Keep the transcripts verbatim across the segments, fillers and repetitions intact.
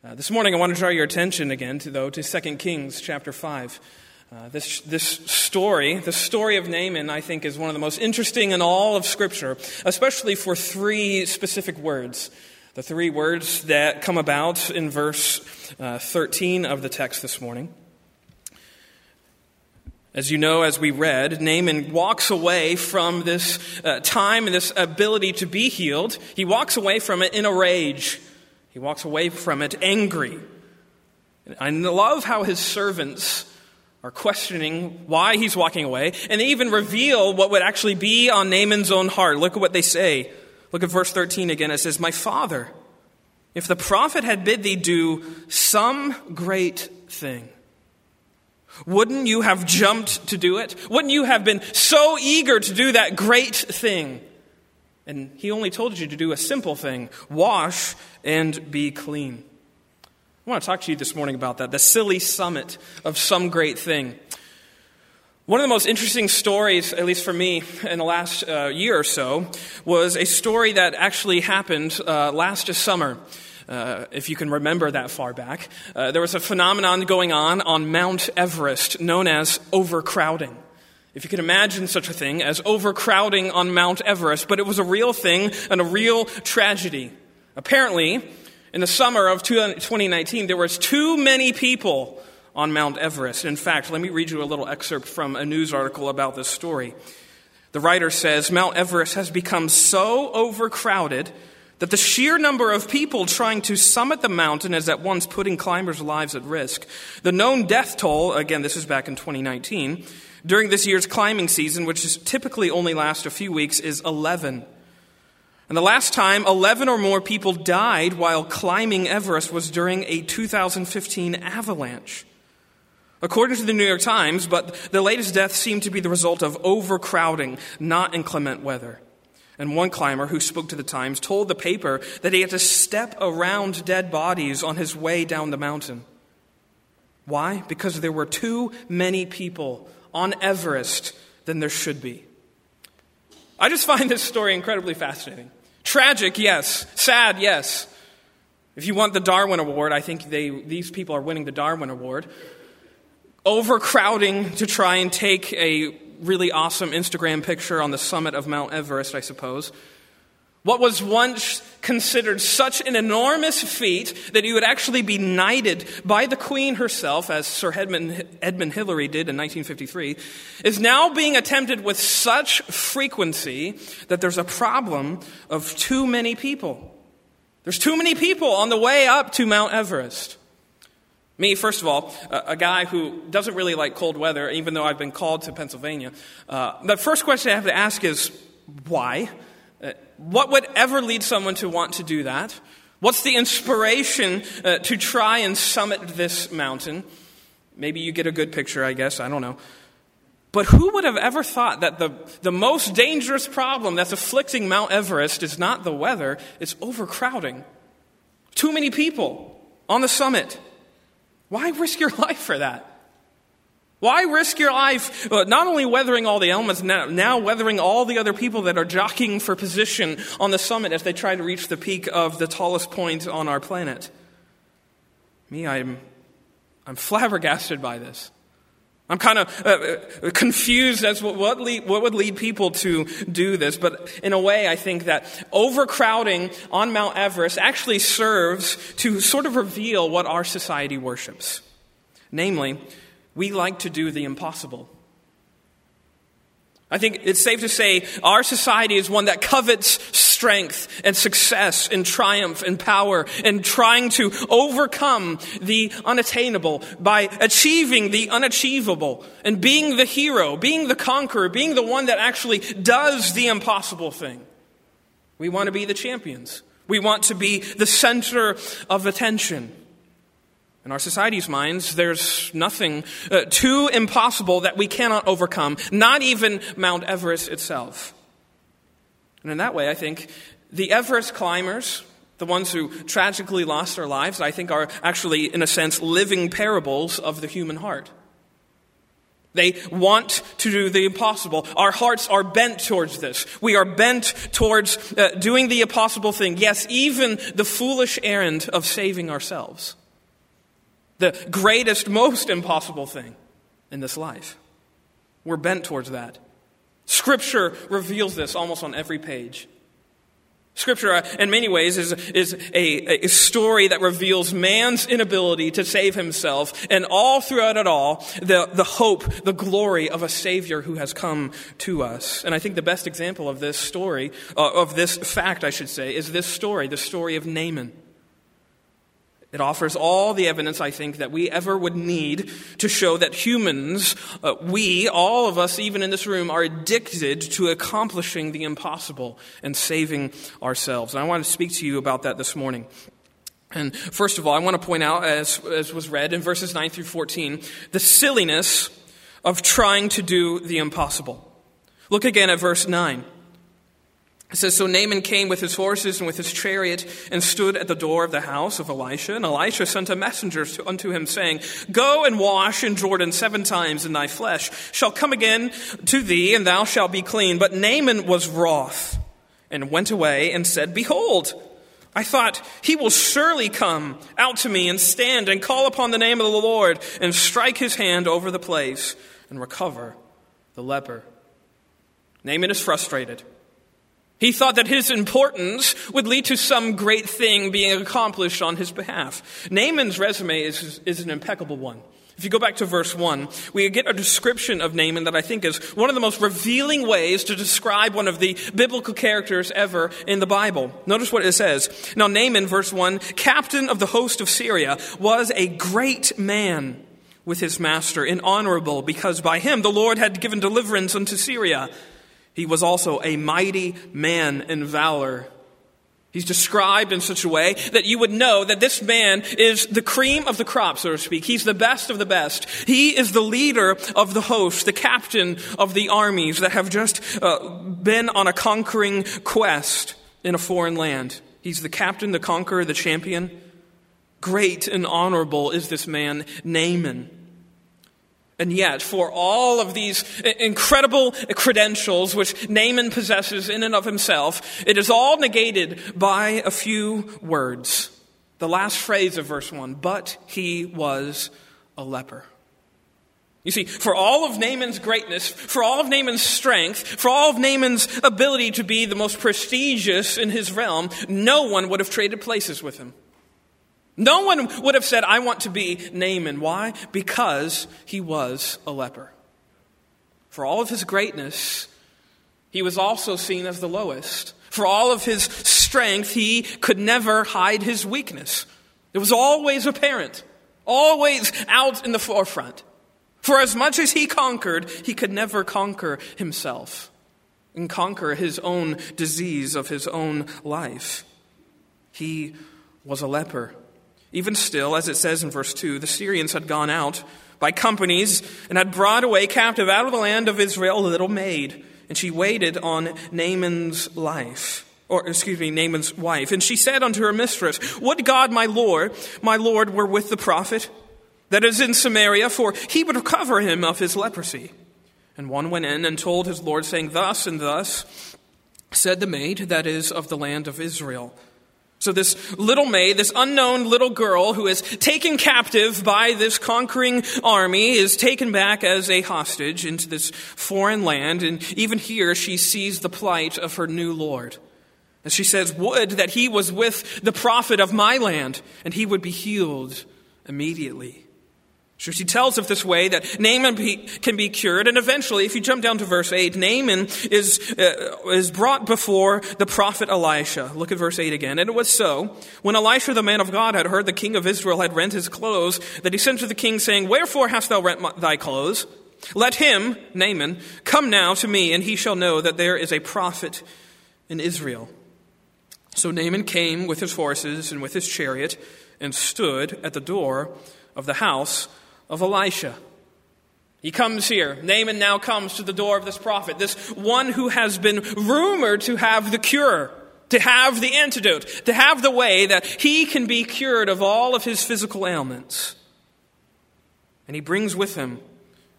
Uh, this morning I want to draw your attention again, to though, to Second Kings chapter five. Uh, this this story, the story of Naaman, I think is one of the most interesting in all of Scripture, especially for three specific words. The three words that come about in verse uh, thirteen of the text this morning. As you know, as we read, Naaman walks away from this uh, time and this ability to be healed. He walks away from it in a rage. He walks away from it angry. I love how his servants are questioning why he's walking away, and they even reveal what would actually be on Naaman's own heart. Look at what they say. Look at verse thirteen again. It says, "My father, if the prophet had bid thee do some great thing, wouldn't you have jumped to do it? Wouldn't you have been so eager to do that great thing? And he only told you to do a simple thing, wash and be clean." I want to talk to you this morning about that, the silly summit of some great thing. One of the most interesting stories, at least for me, in the last uh, year or so, was a story that actually happened uh, last summer. Uh, if you can remember that far back, uh, there was a phenomenon going on on Mount Everest known as overcrowding. If you can imagine such a thing as overcrowding on Mount Everest, but it was a real thing and a real tragedy. Apparently, in the summer of twenty nineteen, there was too many people on Mount Everest. In fact, let me read you a little excerpt from a news article about this story. The writer says, "Mount Everest has become so overcrowded that the sheer number of people trying to summit the mountain is at once putting climbers' lives at risk. The known death toll," again, this is back in twenty nineteen, "during this year's climbing season, which is typically only lasts a few weeks, is eleven. And the last time eleven or more people died while climbing Everest was during a two thousand fifteen avalanche. According to the New York Times, but the latest deaths seem to be the result of overcrowding, not inclement weather. And one climber who spoke to the Times told the paper that he had to step around dead bodies on his way down the mountain. Why? Because there were too many people on Everest than there should be." I just find this story incredibly fascinating. Tragic, yes. Sad, yes. If you want the Darwin Award, I think they these people are winning the Darwin Award. Overcrowding to try and take a really awesome Instagram picture on the summit of Mount Everest, I suppose. What was once considered such an enormous feat that you would actually be knighted by the Queen herself, as Sir Edmund, Edmund Hillary did in nineteen fifty-three, is now being attempted with such frequency that there's a problem of too many people. There's too many people on the way up to Mount Everest. Me, first of all, a guy who doesn't really like cold weather, even though I've been called to Pennsylvania, uh, the first question I have to ask is, why? What would ever lead someone to want to do that? What's the inspiration uh, to try and summit this mountain? Maybe you get a good picture, I guess. I don't know. But who would have ever thought that the, the most dangerous problem that's afflicting Mount Everest is not the weather, it's overcrowding. Too many people on the summit. Why risk your life for that? Why risk your life uh, not only weathering all the elements, now, now weathering all the other people that are jockeying for position on the summit as they try to reach the peak of the tallest point on our planet? Me, I'm, I'm flabbergasted by this. I'm kind of uh, confused as to what, lead, what would lead people to do this. But in a way, I think that overcrowding on Mount Everest actually serves to sort of reveal what our society worships. Namely, we like to do the impossible. I think it's safe to say our society is one that covets strength and success and triumph and power and trying to overcome the unattainable by achieving the unachievable and being the hero, being the conqueror, being the one that actually does the impossible thing. We want to be the champions. We want to be the center of attention. In our society's minds, there's nothing uh, too impossible that we cannot overcome, not even Mount Everest itself. And in that way, I think the Everest climbers, the ones who tragically lost their lives, I think are actually, in a sense, living parables of the human heart. They want to do the impossible. Our hearts are bent towards this. We are bent towards uh, doing the impossible thing. Yes, even the foolish errand of saving ourselves. The greatest, most impossible thing in this life. We're bent towards that. Scripture reveals this almost on every page. Scripture, in many ways, is, is a, a story that reveals man's inability to save himself, and all throughout it all, the, the hope, the glory of a Savior who has come to us. And I think the best example of this story, uh, of this fact, I should say, is this story, the story of Naaman. It offers all the evidence, I think, that we ever would need to show that humans, uh, we, all of us, even in this room, are addicted to accomplishing the impossible and saving ourselves. And I want to speak to you about that this morning. And first of all, I want to point out, as, as was read in verses nine through fourteen, the silliness of trying to do the impossible. Look again at verse nine. It says, so Naaman came with his horses and with his chariot and stood at the door of the house of Elisha. And Elisha sent a messenger to, unto him, saying, go and wash in Jordan seven times, and thy flesh shall come again to thee, and thou shalt be clean. But Naaman was wroth, and went away and said, behold, I thought, he will surely come out to me and stand and call upon the name of the Lord and strike his hand over the place and recover the leper. Naaman is frustrated. He thought that his importance would lead to some great thing being accomplished on his behalf. Naaman's resume is, is an impeccable one. If you go back to verse one, we get a description of Naaman that I think is one of the most revealing ways to describe one of the biblical characters ever in the Bible. Notice what it says. Now Naaman, verse one, captain of the host of Syria, was a great man with his master and honorable, because by him the Lord had given deliverance unto Syria. He was also a mighty man in valor. He's described in such a way that you would know that this man is the cream of the crop, so to speak. He's the best of the best. He is the leader of the host, the captain of the armies that have just uh, been on a conquering quest in a foreign land. He's the captain, the conqueror, the champion. Great and honorable is this man, Naaman. And yet, for all of these incredible credentials which Naaman possesses in and of himself, it is all negated by a few words. The last phrase of verse one, but he was a leper. You see, for all of Naaman's greatness, for all of Naaman's strength, for all of Naaman's ability to be the most prestigious in his realm, no one would have traded places with him. No one would have said, I want to be Naaman. Why? Because he was a leper. For all of his greatness, he was also seen as the lowest. For all of his strength, he could never hide his weakness. It was always apparent, always out in the forefront. For as much as he conquered, he could never conquer himself and conquer his own disease of his own life. He was a leper. Even still, as it says in verse two, the Syrians had gone out by companies and had brought away captive out of the land of Israel a little maid. And she waited on Naaman's life, or excuse me, Naaman's wife. And she said unto her mistress, would God, my Lord, my Lord were with the prophet that is in Samaria, for he would recover him of his leprosy. And one went in and told his Lord, saying, thus and thus said the maid that is of the land of Israel. So this little maid, this unknown little girl who is taken captive by this conquering army, is taken back as a hostage into this foreign land. And even here she sees the plight of her new Lord. And she says, would that he was with the prophet of my land, and he would be healed immediately. So she tells of this way that Naaman be, can be cured. And eventually, if you jump down to verse eight, Naaman is, uh, is brought before the prophet Elisha. Look at verse eight again. And it was so, when Elisha the man of God had heard the king of Israel had rent his clothes, that he sent to the king, saying, wherefore hast thou rent my, thy clothes? Let him, Naaman, come now to me, and he shall know that there is a prophet in Israel. So Naaman came with his horses and with his chariot, and stood at the door of the house of Elisha. He comes here. Naaman now comes to the door of this prophet, this one who has been rumored to have the cure, to have the antidote, to have the way that he can be cured of all of his physical ailments. And he brings with him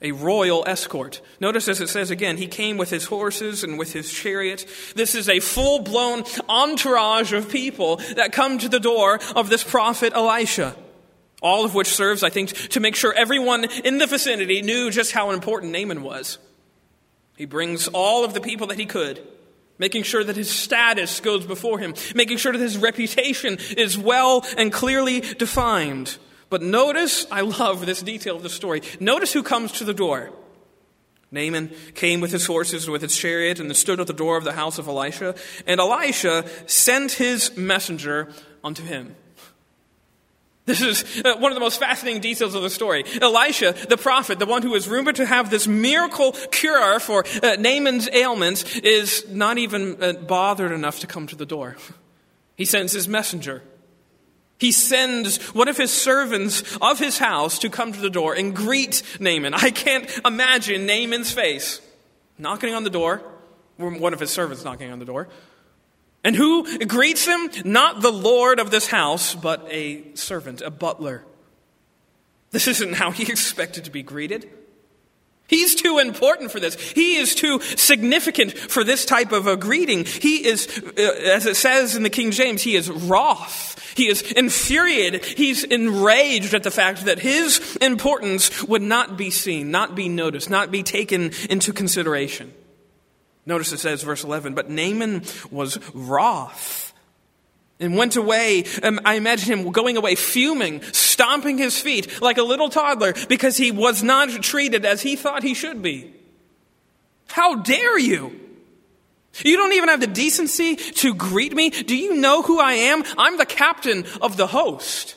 a royal escort. Notice as it says again, he came with his horses and with his chariot. This is a full-blown entourage of people that come to the door of this prophet Elisha. All of which serves, I think, to make sure everyone in the vicinity knew just how important Naaman was. He brings all of the people that he could, making sure that his status goes before him, making sure that his reputation is well and clearly defined. But notice, I love this detail of the story. Notice who comes to the door. Naaman came with his horses and with his chariot and stood at the door of the house of Elisha. And Elisha sent his messenger unto him. This is one of the most fascinating details of the story. Elisha, the prophet, the one who is rumored to have this miracle cure for uh, Naaman's ailments, is not even uh, bothered enough to come to the door. He sends his messenger. He sends one of his servants of his house to come to the door and greet Naaman. I can't imagine Naaman's face knocking on the door, one of his servants knocking on the door. And who greets him? Not the Lord of this house, but a servant, a butler. This isn't how he expected to be greeted. He's too important for this. He is too significant for this type of a greeting. He is, as it says in the King James, he is wroth. He is infuriated. He's enraged at the fact that his importance would not be seen, not be noticed, not be taken into consideration. Notice it says, verse eleven, but Naaman was wroth and went away. Um, I imagine him going away fuming, stomping his feet like a little toddler because he was not treated as he thought he should be. How dare you? You don't even have the decency to greet me? Do you know who I am? I'm the captain of the host.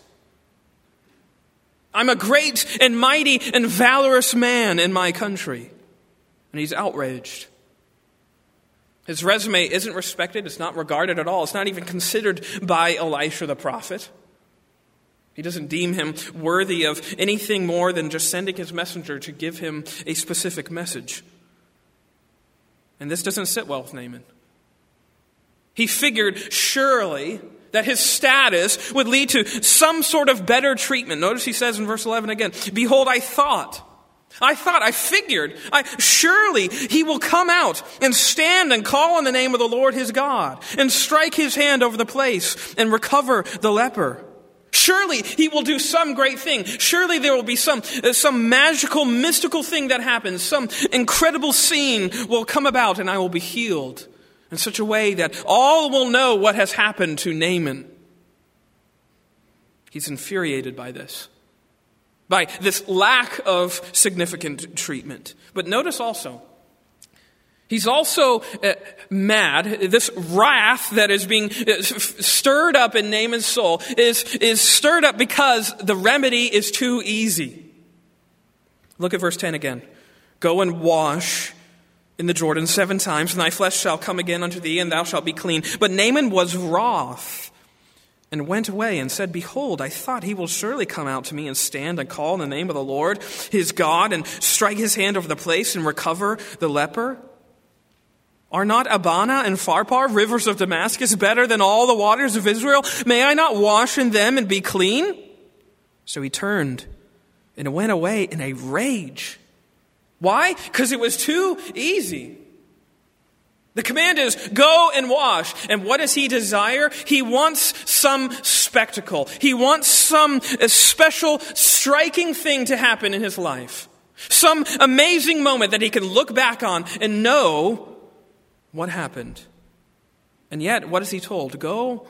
I'm a great and mighty and valorous man in my country. And he's outraged. His resume isn't respected. It's not regarded at all. It's not even considered by Elisha the prophet. He doesn't deem him worthy of anything more than just sending his messenger to give him a specific message. And this doesn't sit well with Naaman. He figured surely that his status would lead to some sort of better treatment. Notice he says in verse eleven again, behold, I thought, I thought, I figured, I, surely he will come out and stand and call on the name of the Lord his God and strike his hand over the place and recover the leper. Surely he will do some great thing. Surely there will be some, uh, some magical, mystical thing that happens. Some incredible scene will come about and I will be healed in such a way that all will know what has happened to Naaman. He's infuriated by this. By this lack of significant treatment. But notice also, he's also uh, mad. This wrath that is being uh, stirred up in Naaman's soul is, is stirred up because the remedy is too easy. Look at verse ten again. Go and wash in the Jordan seven times, and thy flesh shall come again unto thee, and thou shalt be clean. But Naaman was wroth, and went away and said, behold, I thought he will surely come out to me and stand and call in the name of the Lord, his God, and strike his hand over the place and recover the leper. Are not Abana and Pharpar, rivers of Damascus, better than all the waters of Israel? May I not wash in them and be clean? So he turned and went away in a rage. Why? Because it was too easy. The command is, go and wash. And what does he desire? He wants some spectacle. He wants some special, striking thing to happen in his life. Some amazing moment that he can look back on and know what happened. And yet, what is he told? Go,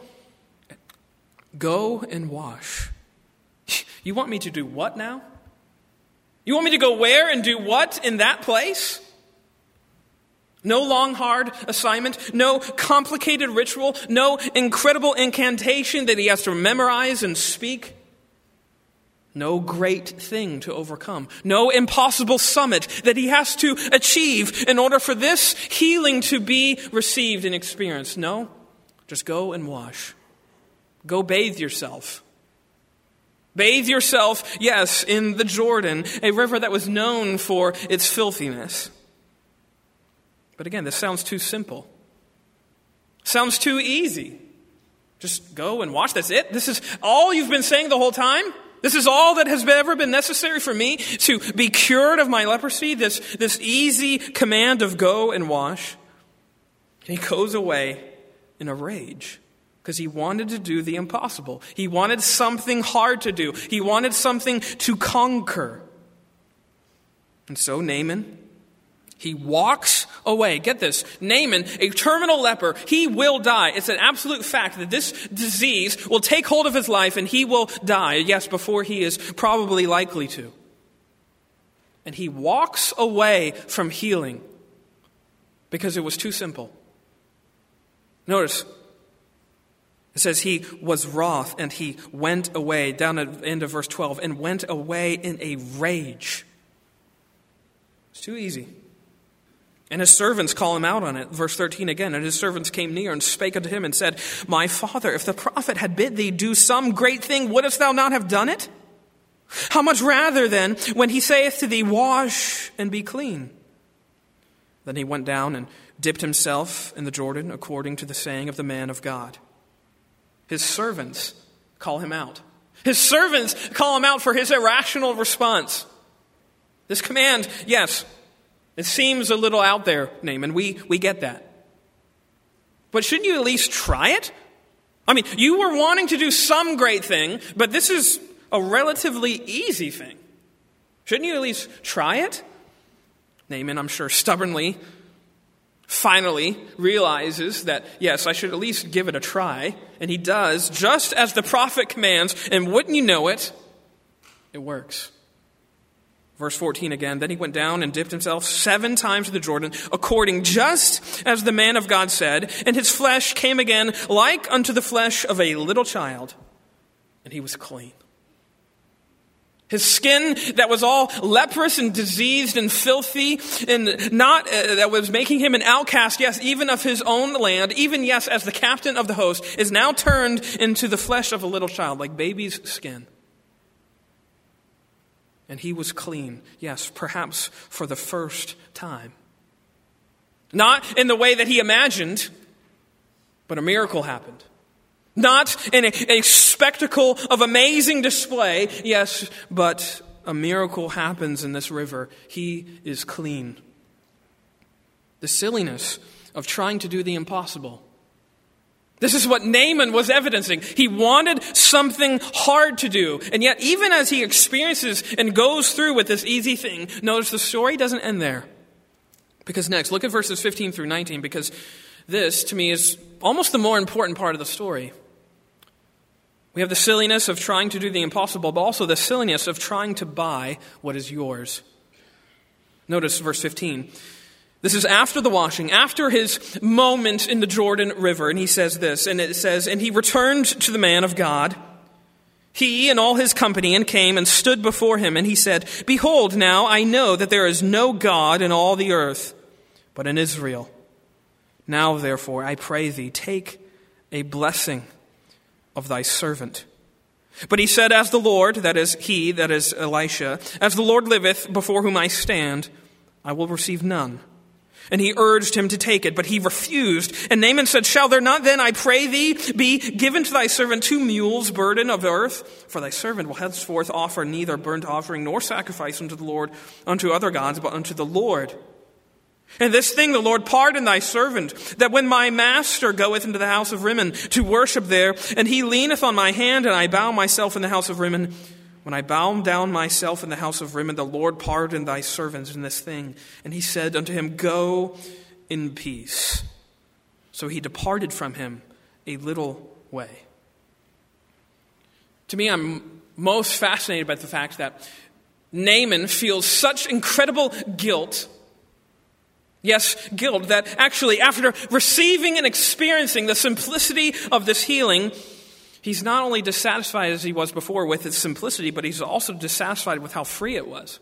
go and wash. You want me to do what now? You want me to go where and do what in that place? No long, hard assignment, no complicated ritual, no incredible incantation that he has to memorize and speak. No great thing to overcome. No impossible summit that he has to achieve in order for this healing to be received and experienced. No, just go and wash. Go bathe yourself. Bathe yourself, yes, in the Jordan, a river that was known for its filthiness. But again, this sounds too simple. Sounds too easy. Just go and wash. That's it? This is all you've been saying the whole time? This is all that has ever been necessary for me to be cured of my leprosy, this, this easy command of go and wash. And he goes away in a rage because he wanted to do the impossible. He wanted something hard to do. He wanted something to conquer. And so Naaman, he walks away. Get this. Naaman, a terminal leper, he will die. It's an absolute fact that this disease will take hold of his life and he will die. Yes, before he is probably likely to. And he walks away from healing because it was too simple. Notice, it says he was wroth and he went away, down at the end of verse twelve, and went away in a rage. It's too easy. And his servants call him out on it. Verse thirteen again. And his servants came near and spake unto him and said, My father, if the prophet had bid thee do some great thing, wouldest thou not have done it? How much rather then, when he saith to thee, Wash and be clean? Then he went down and dipped himself in the Jordan according to the saying of the man of God. His servants call him out. His servants call him out for his irrational response. This command, yes, it seems a little out there, Naaman. We, we get that. But shouldn't you at least try it? I mean, you were wanting to do some great thing, but this is a relatively easy thing. Shouldn't you at least try it? Naaman, I'm sure, stubbornly, finally realizes that, yes, I should at least give it a try. And he does, just as the prophet commands. And wouldn't you know it, it works. Verse fourteen again, then he went down and dipped himself seven times in the Jordan, according just as the man of God said, and his flesh came again like unto the flesh of a little child, and he was clean. His skin that was all leprous and diseased and filthy and not uh, that was making him an outcast, yes, even of his own land, even, yes, as the captain of the host, is now turned into the flesh of a little child, like baby's skin. And he was clean, yes, perhaps for the first time. Not in the way that he imagined, but a miracle happened. Not in a, a spectacle of amazing display, yes, but a miracle happens in this river. He is clean. The silliness of trying to do the impossible. This is what Naaman was evidencing. He wanted something hard to do. And yet, even as he experiences and goes through with this easy thing, notice the story doesn't end there. Because next, look at verses fifteen through nineteen, because this, to me, is almost the more important part of the story. We have the silliness of trying to do the impossible, but also the silliness of trying to buy what is yours. Notice verse fifteen. This is after the washing, after his moment in the Jordan River. And he says this, and it says, and he returned to the man of God, he and all his company, and came and stood before him. And he said, Behold, now I know that there is no God in all the earth, but in Israel. Now, therefore, I pray thee, take a blessing of thy servant. But he said, As the Lord, that is he, that is Elisha, as the Lord liveth, before whom I stand, I will receive none. And he urged him to take it, but he refused. And Naaman said, Shall there not then, I pray thee, be given to thy servant two mules' burden of earth? For thy servant will henceforth offer neither burnt offering nor sacrifice unto the Lord, unto other gods, but unto the Lord. And this thing the Lord pardon thy servant, that when my master goeth into the house of Rimmon to worship there, and he leaneth on my hand, and I bow myself in the house of Rimmon, when I bow down myself in the house of Rimmon, the Lord pardon thy servant in this thing. And he said unto him, Go in peace. So he departed from him a little way. To me, I'm most fascinated by the fact that Naaman feels such incredible guilt. Yes, guilt, that actually after receiving and experiencing the simplicity of this healing, he's not only dissatisfied as he was before with its simplicity, but he's also dissatisfied with how free it was.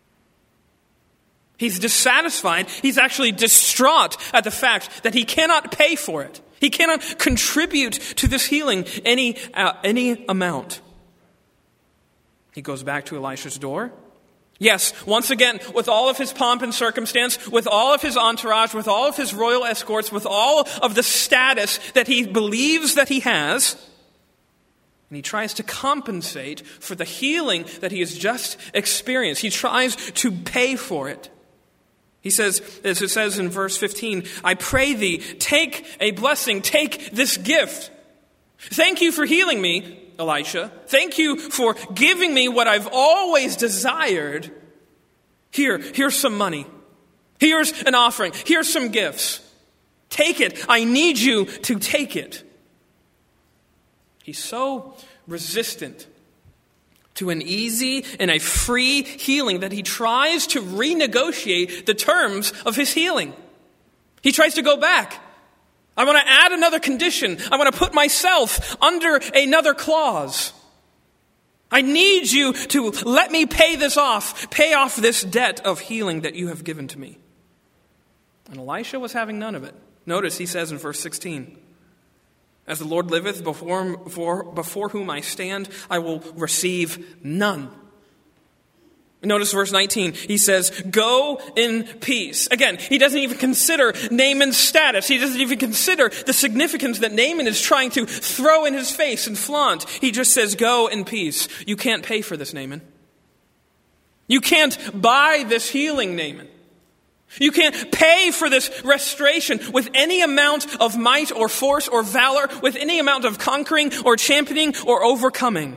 He's dissatisfied. He's actually distraught at the fact that he cannot pay for it. He cannot contribute to this healing any, uh, any amount. He goes back to Elisha's door. Yes, once again, with all of his pomp and circumstance, with all of his entourage, with all of his royal escorts, with all of the status that he believes that he has. And he tries to compensate for the healing that he has just experienced. He tries to pay for it. He says, as it says in verse fifteen, I pray thee, take a blessing, take this gift. Thank you for healing me, Elisha. Thank you for giving me what I've always desired. Here, here's some money. Here's an offering. Here's some gifts. Take it. I need you to take it. He's so resistant to an easy and a free healing that he tries to renegotiate the terms of his healing. He tries to go back. I want to add another condition. I want to put myself under another clause. I need you to let me pay this off, pay off this debt of healing that you have given to me. And Elisha was having none of it. Notice he says in verse sixteen, as the Lord liveth, before, before, before whom I stand, I will receive none. Notice verse nineteen, he says, go in peace. Again, he doesn't even consider Naaman's status. He doesn't even consider the significance that Naaman is trying to throw in his face and flaunt. He just says, go in peace. You can't pay for this, Naaman. You can't buy this healing, Naaman. You can't pay for this restoration with any amount of might or force or valor, with any amount of conquering or championing or overcoming.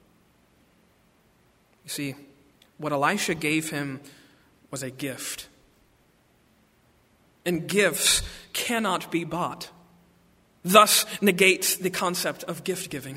You see, what Elisha gave him was a gift. And gifts cannot be bought. Thus negates the concept of gift giving.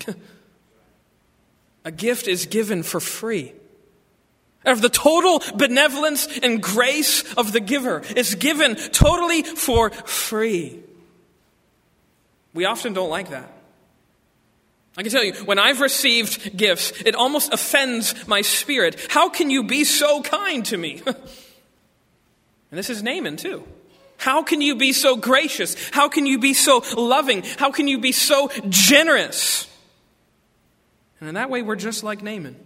A gift is given for free. Of the total benevolence and grace of the giver is given totally for free. We often don't like that. I can tell you, when I've received gifts, it almost offends my spirit. How can you be so kind to me? And this is Naaman too. How can you be so gracious? How can you be so loving? How can you be so generous? And in that way, we're just like Naaman.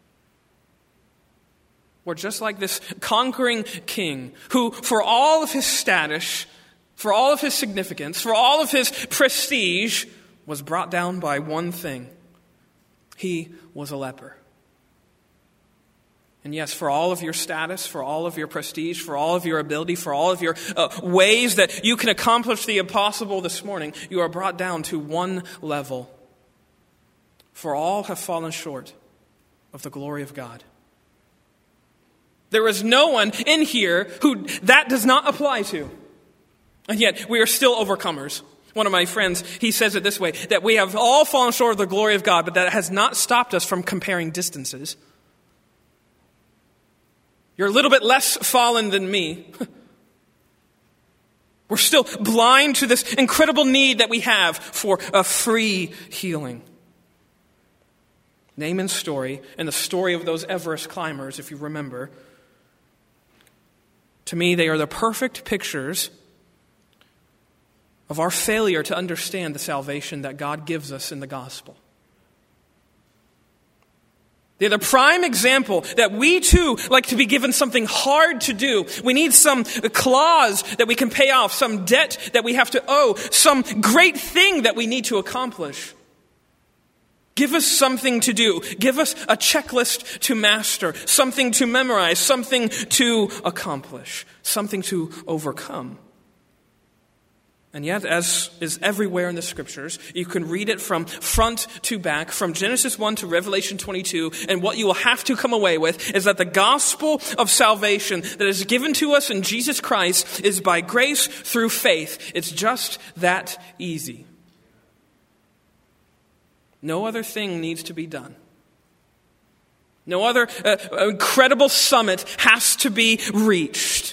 We're just like this conquering king who, for all of his status, for all of his significance, for all of his prestige, was brought down by one thing. He was a leper. And yes, for all of your status, for all of your prestige, for all of your ability, for all of your uh, ways that you can accomplish the impossible this morning, you are brought down to one level. For all have fallen short of the glory of God. There is no one in here who that does not apply to. And yet, we are still overcomers. One of my friends, he says it this way, that we have all fallen short of the glory of God, but that has not stopped us from comparing distances. You're a little bit less fallen than me. We're still blind to this incredible need that we have for a free healing. Naaman's story and the story of those Everest climbers, if you remember, to me, they are the perfect pictures of our failure to understand the salvation that God gives us in the gospel. They're the prime example that we too like to be given something hard to do. We need some clause that we can pay off, some debt that we have to owe, some great thing that we need to accomplish. Give us something to do. Give us a checklist to master, something to memorize, something to accomplish, something to overcome. And yet, as is everywhere in the Scriptures, you can read it from front to back, from Genesis one to Revelation twenty-two, and what you will have to come away with is that the gospel of salvation that is given to us in Jesus Christ is by grace through faith. It's just that easy. No other thing needs to be done. No other uh, incredible summit has to be reached.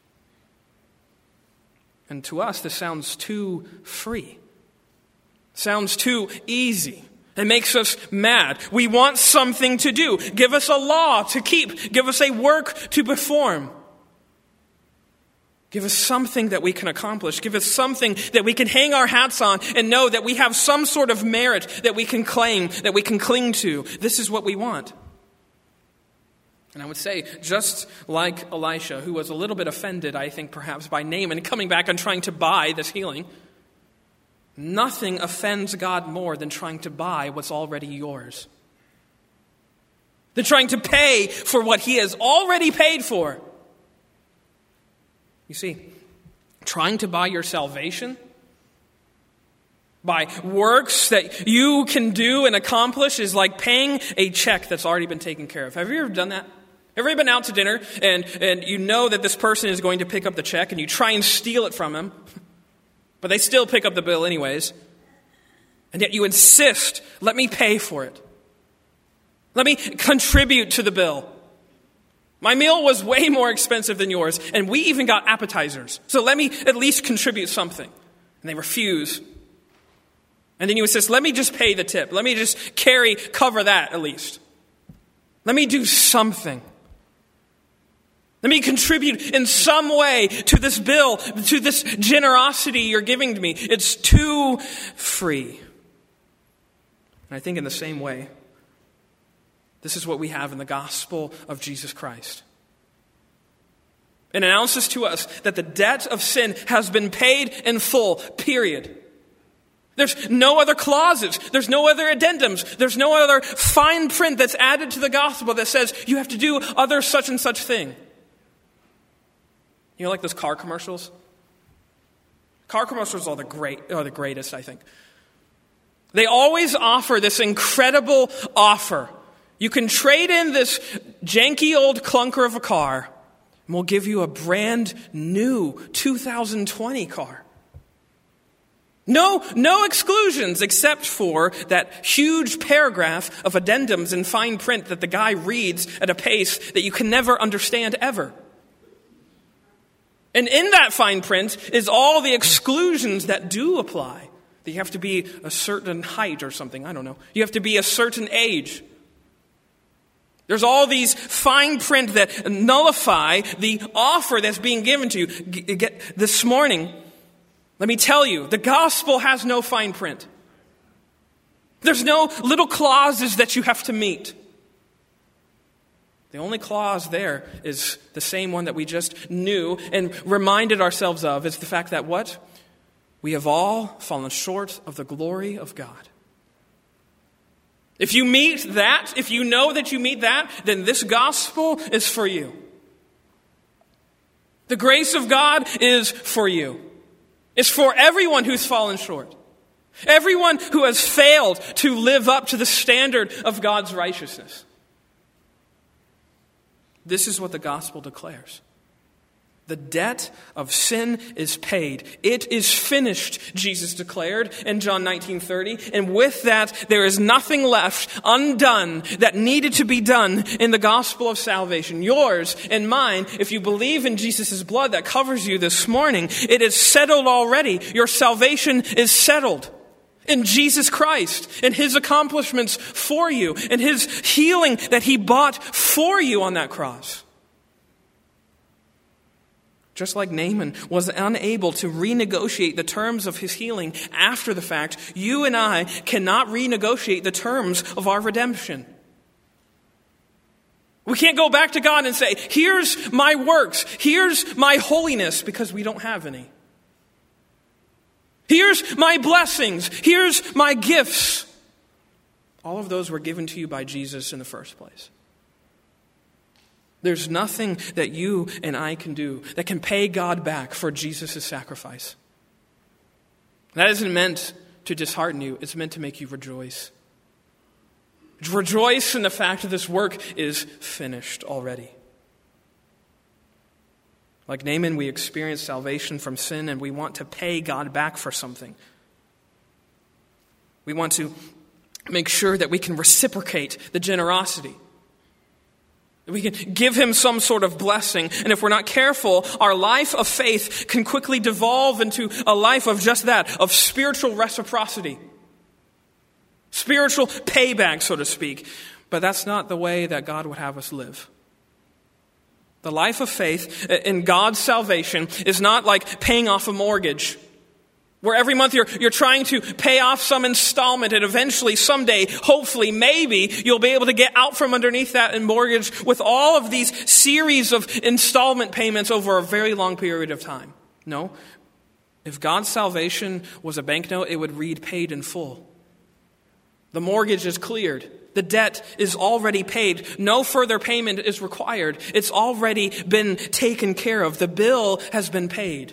And to us, this sounds too free. Sounds too easy. It makes us mad. We want something to do. Give us a law to keep. Give us a work to perform. Give us something that we can accomplish. Give us something that we can hang our hats on and know that we have some sort of merit that we can claim, that we can cling to. This is what we want. And I would say, just like Elisha, who was a little bit offended, I think, perhaps, by Naaman coming back and trying to buy this healing, Nothing offends God more than trying to buy what's already yours. Than trying to pay for what he has already paid for. You see, trying to buy your salvation by works that you can do and accomplish is like paying a check that's already been taken care of. Have you ever done that? Have you ever been out to dinner and, and you know that this person is going to pick up the check and you try and steal it from him, but they still pick up the bill anyways, and yet you insist, let me pay for it. Let me contribute to the bill. My meal was way more expensive than yours, and we even got appetizers, so let me at least contribute something. And they refuse. And then you insist, let me just pay the tip. Let me just carry, cover that at least. Let me do something. Let me contribute in some way to this bill, to this generosity you're giving to me. It's too free. And I think in the same way, this is what we have in the gospel of Jesus Christ. It announces to us that the debt of sin has been paid in full, period. There's no other clauses. There's no other addendums. There's no other fine print that's added to the gospel that says you have to do other such and such thing. You know, like those car commercials? Car commercials are the great, are the greatest, I think. They always offer this incredible offer. You can trade in this janky old clunker of a car, and we'll give you a brand new two thousand twenty car. No, no exclusions except for that huge paragraph of addendums in fine print that the guy reads at a pace that you can never understand ever. And in that fine print is all the exclusions that do apply. That you have to be a certain height or something, I don't know. You have to be a certain age. There's all these fine print that nullify the offer that's being given to you. Get this morning, let me tell you, the gospel has no fine print. There's no little clauses that you have to meet. The only clause there is the same one that we just knew and reminded ourselves of. It's the fact that what? We have all fallen short of the glory of God. If you meet that, if you know that you meet that, then this gospel is for you. The grace of God is for you. It's for everyone who's fallen short. Everyone who has failed to live up to the standard of God's righteousness. This is what the gospel declares. The debt of sin is paid. It is finished, Jesus declared in John nineteen thirty. And with that, there is nothing left undone that needed to be done in the gospel of salvation. Yours and mine, if you believe in Jesus' blood that covers you this morning, it is settled already. Your salvation is settled. In Jesus Christ, in his accomplishments for you, in his healing that he bought for you on that cross. Just like Naaman was unable to renegotiate the terms of his healing after the fact, you and I cannot renegotiate the terms of our redemption. We can't go back to God and say, here's my works, here's my holiness, because we don't have any. Here's my blessings. Here's my gifts. All of those were given to you by Jesus in the first place. There's nothing that you and I can do that can pay God back for Jesus' sacrifice. That isn't meant to dishearten you. It's meant to make you rejoice. Rejoice in the fact that this work is finished already. Like Naaman, we experience salvation from sin and we want to pay God back for something. We want to make sure that we can reciprocate the generosity. We can give him some sort of blessing. And if we're not careful, our life of faith can quickly devolve into a life of just that, of spiritual reciprocity. Spiritual payback, so to speak. But that's not the way that God would have us live. The life of faith in God's salvation is not like paying off a mortgage, where every month you're, you're trying to pay off some installment and eventually someday, hopefully, maybe, you'll be able to get out from underneath that mortgage with all of these series of installment payments over a very long period of time. No. If God's salvation was a banknote, it would read paid in full. The mortgage is cleared. The debt is already paid. No further payment is required. It's already been taken care of. The bill has been paid.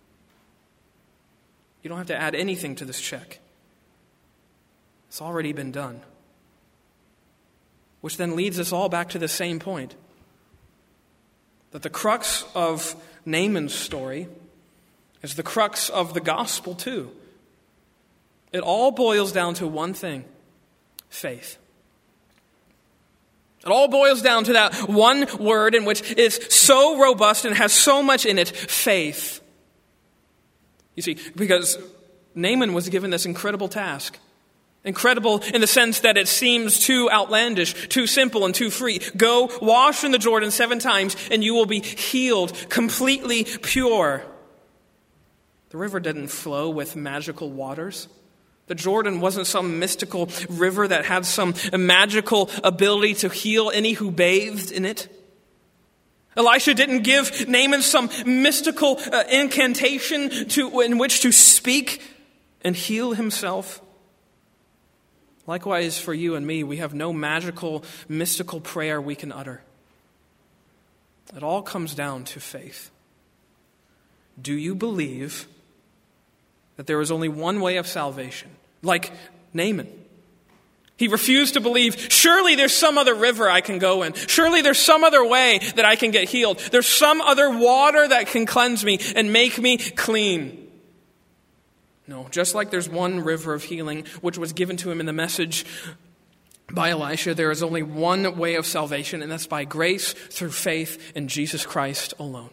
You don't have to add anything to this check. It's already been done. Which then leads us all back to the same point. That the crux of Naaman's story is the crux of the gospel too. It all boils down to one thing: faith. It all boils down to that one word in which is so robust and has so much in it: faith. You see, because Naaman was given this incredible task. Incredible in the sense that it seems too outlandish, too simple, and too free. Go wash in the Jordan seven times and you will be healed, completely pure. The river didn't flow with magical waters. The Jordan wasn't some mystical river that had some magical ability to heal any who bathed in it. Elisha didn't give Naaman some mystical uh, incantation to, in which to speak and heal himself. Likewise, for you and me, we have no magical, mystical prayer we can utter. It all comes down to faith. Do you believe that there is only one way of salvation? Like Naaman. He refused to believe, surely there's some other river I can go in. Surely there's some other way that I can get healed. There's some other water that can cleanse me and make me clean. No, just like there's one river of healing which was given to him in the message by Elisha, there is only one way of salvation, and that's by grace through faith in Jesus Christ alone.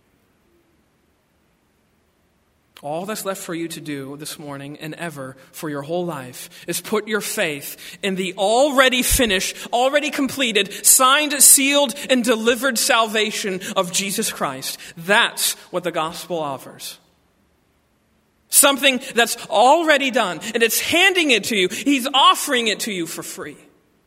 All that's left for you to do this morning and ever for your whole life is put your faith in the already finished, already completed, signed, sealed, and delivered salvation of Jesus Christ. That's what the gospel offers. Something that's already done, and it's handing it to you. He's offering it to you for free.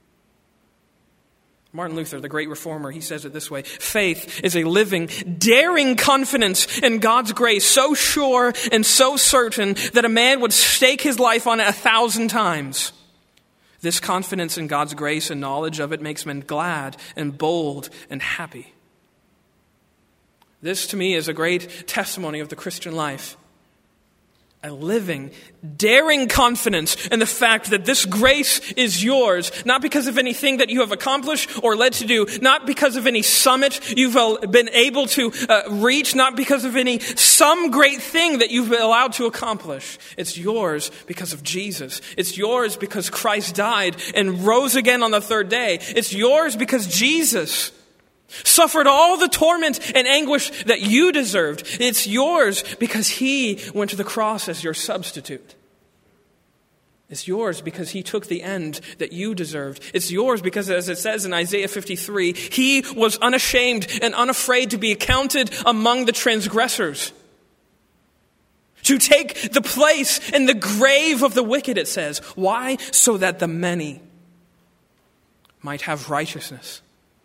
Martin Luther, the great reformer, he says it this way: faith is a living, daring confidence in God's grace, so sure and so certain that a man would stake his life on it a thousand times. This confidence in God's grace and knowledge of it makes men glad and bold and happy. This, to me, is a great testimony of the Christian life. A living, daring confidence in the fact that this grace is yours, not because of anything that you have accomplished or led to do, not because of any summit you've been able to uh, reach, not because of any some great thing that you've been allowed to accomplish. It's yours because of Jesus. It's yours because Christ died and rose again on the third day. It's yours because Jesus suffered all the torment and anguish that you deserved. It's yours because he went to the cross as your substitute. It's yours because he took the end that you deserved. It's yours because, as it says in Isaiah fifty-three, he was unashamed and unafraid to be counted among the transgressors. To take the place in the grave of the wicked, it says. Why? So that the many might have righteousness.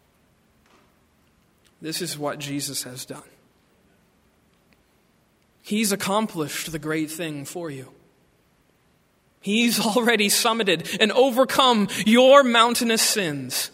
This is what Jesus has done. He's accomplished the great thing for you. He's already summited and overcome your mountainous sins.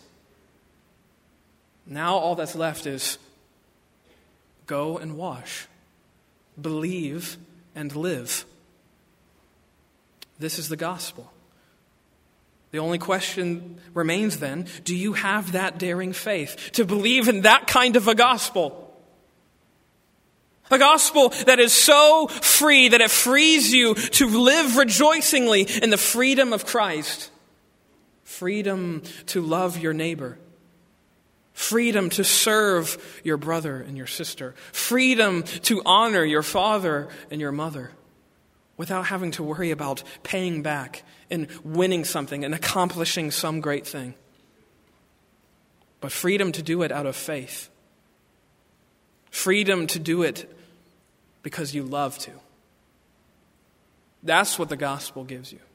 Now all that's left is go and wash, believe and live. This is the gospel. The only question remains then, do you have that daring faith to believe in that kind of a gospel? A gospel that is so free that it frees you to live rejoicingly in the freedom of Christ. Freedom to love your neighbor. Freedom to serve your brother and your sister. Freedom to honor your father and your mother without having to worry about paying back and winning something and accomplishing some great thing. But freedom to do it out of faith. Freedom to do it because you love to. That's what the gospel gives you.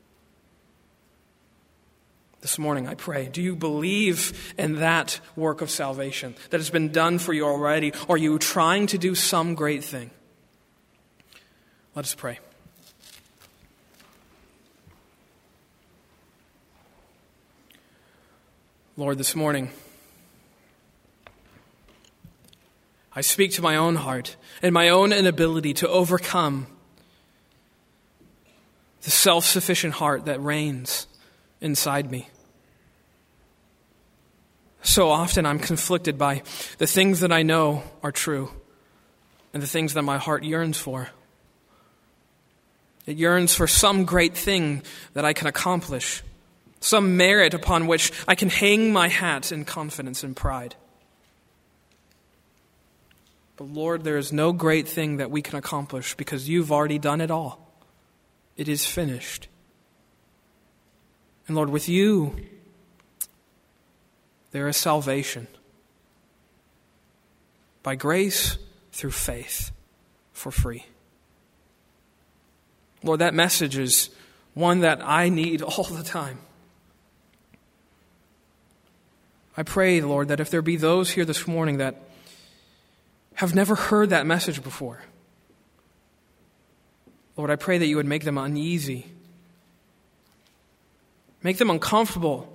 This morning, I pray, do you believe in that work of salvation that has been done for you already? Or are you trying to do some great thing? Let us pray. Lord, this morning, I speak to my own heart and my own inability to overcome the self-sufficient heart that reigns inside me. So often I'm conflicted by the things that I know are true and the things that my heart yearns for. It yearns for some great thing that I can accomplish, some merit upon which I can hang my hat in confidence and pride. But Lord, there is no great thing that we can accomplish because you've already done it all. It is finished. And Lord, with you, there is salvation. By grace, through faith, for free. Lord, that message is one that I need all the time. I pray, Lord, that if there be those here this morning that have never heard that message before, Lord, I pray that you would make them uneasy, make them uncomfortable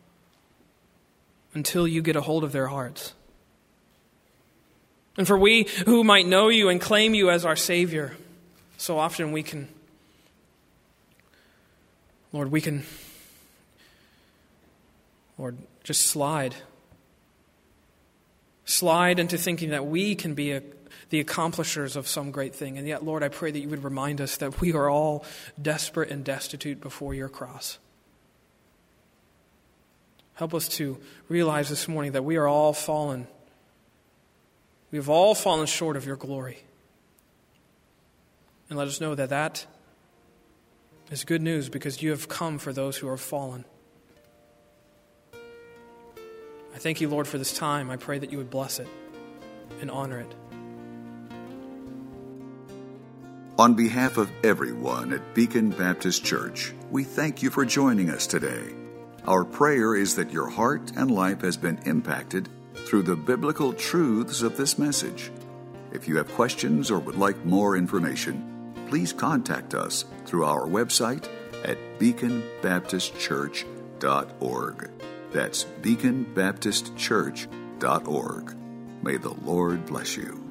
until you get a hold of their hearts. And for we who might know you and claim you as our Savior, so often we can, Lord, we can, Lord, just slide. Slide into thinking that we can be a, the accomplishers of some great thing. And yet, Lord, I pray that you would remind us that we are all desperate and destitute before your cross. Help us to realize this morning that we are all fallen. We have all fallen short of your glory. And let us know that that is good news because you have come for those who are fallen. I thank you, Lord, for this time. I pray that you would bless it and honor it. On behalf of everyone at Beacon Baptist Church, we thank you for joining us today. Our prayer is that your heart and life has been impacted through the biblical truths of this message. If you have questions or would like more information, please contact us through our website at beacon baptist church dot org. That's beacon baptist church dot org. May the Lord bless you.